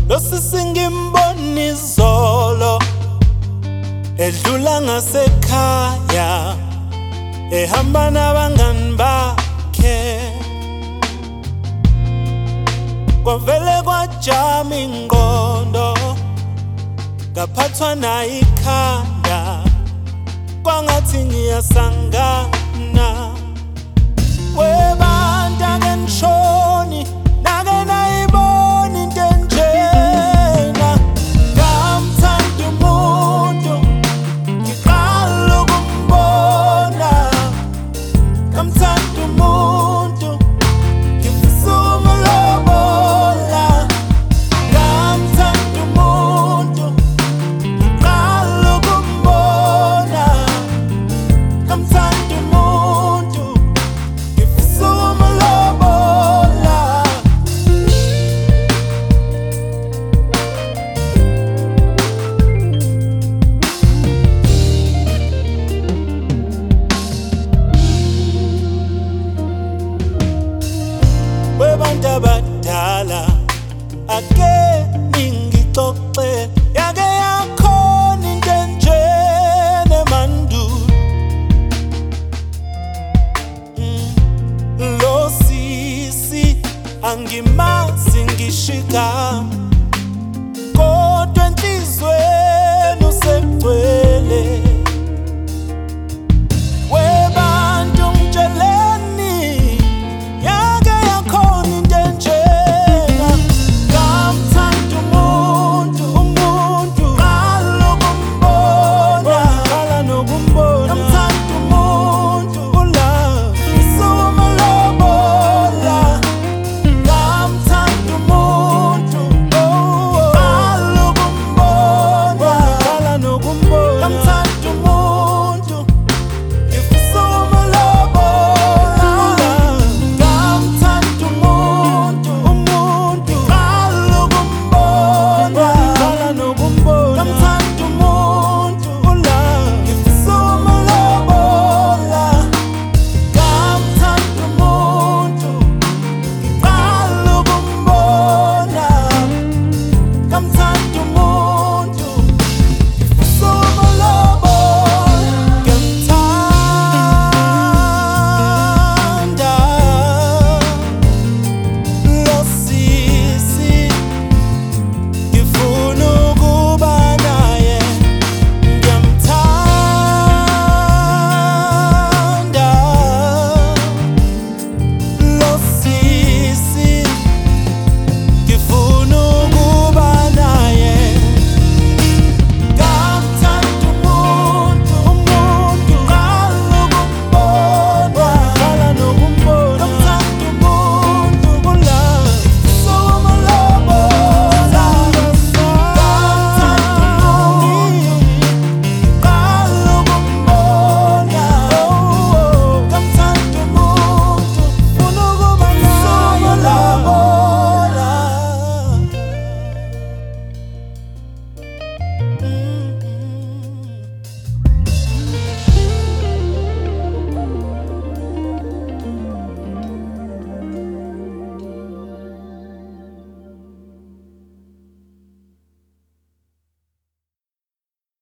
Losisingimboni izolo edlula ngasekhaya ehamba nabangani bakhe, kwavele kwajama ingqondo ngaphathwa nayikhanda kwangathi ngiyasangana. Webantu ake nishoni nake nayibona into enjena, ngamthanda umuntu ngiqala ukumbona, ngamthanda umuntu ngifisa umlobola, ngamthanda umuntu ngiqala ukumbona, ngamthanda umuntu ngifisa umlobola. Webantu abadala ake ningixoxe